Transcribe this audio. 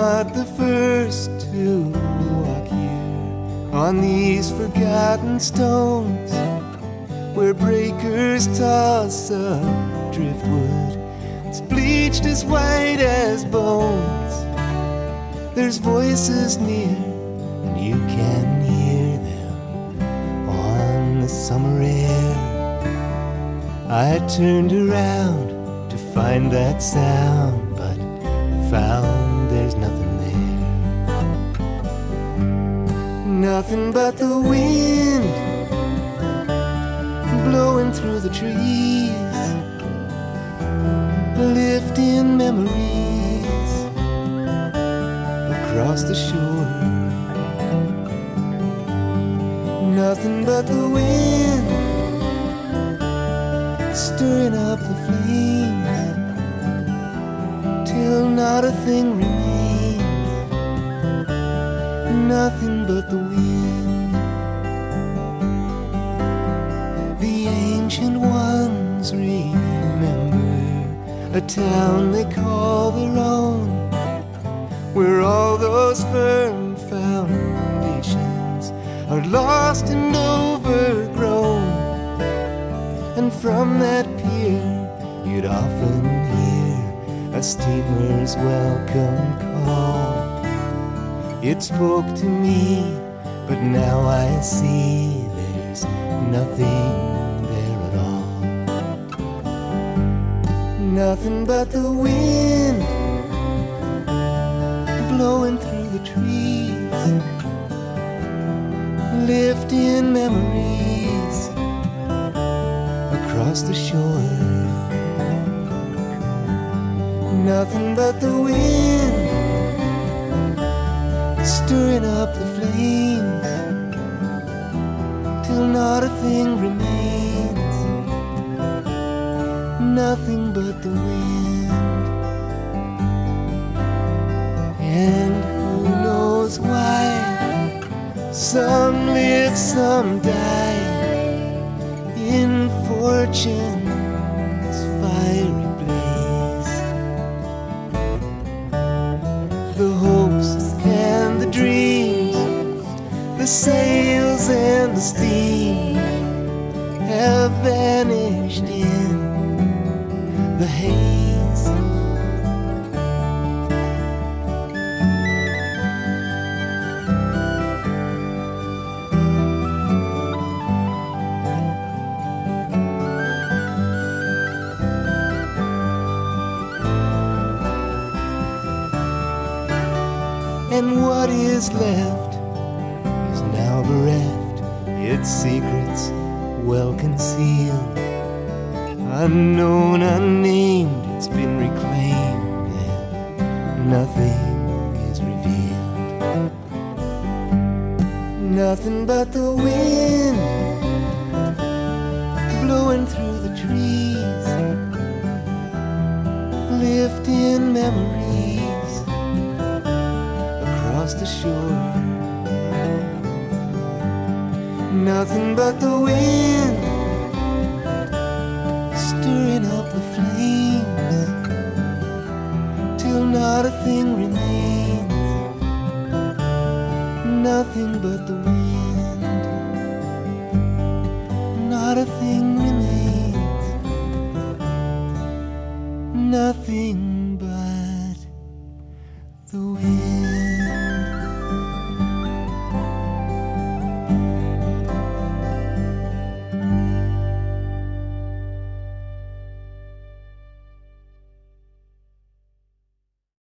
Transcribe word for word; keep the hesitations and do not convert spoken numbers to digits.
not the first to walk here on these forgotten stones, where breakers toss up driftwood, it's bleached as white as bones. There's voices near, and you can hear them on the summer air. I turned around to find that sound, but found there's nothing there. Nothing but the wind blowing through the trees, lifting memories across the shore. Nothing but the wind stirring up the flames, till not a thing remains. Nothing but the wind. The ancient ones remember a town they call their own, where all those firm foundations are lost and overgrown. And from that pier you'd often hear a steamer's welcome call. It spoke to me, but now I see there's nothing there at all. Nothing but the wind blowing through the trees, lifting memories across the shore. Nothing but the wind stirring up the flames, till not a thing remains. Nothing but the wind. And who knows why some live, some die in fortune's fiery blaze. The hopes and the dreams, the sails and the steam have vanished in the haze. And what is left is now bereft, its secrets well concealed. Unknown, unnamed, it's been reclaimed, and nothing is revealed. Nothing but the wind blowing through the trees, lifting memories across the shore. Nothing but the wind stirring up the flames, till not a thing remains. Nothing but the wind. Not a thing remains. Nothing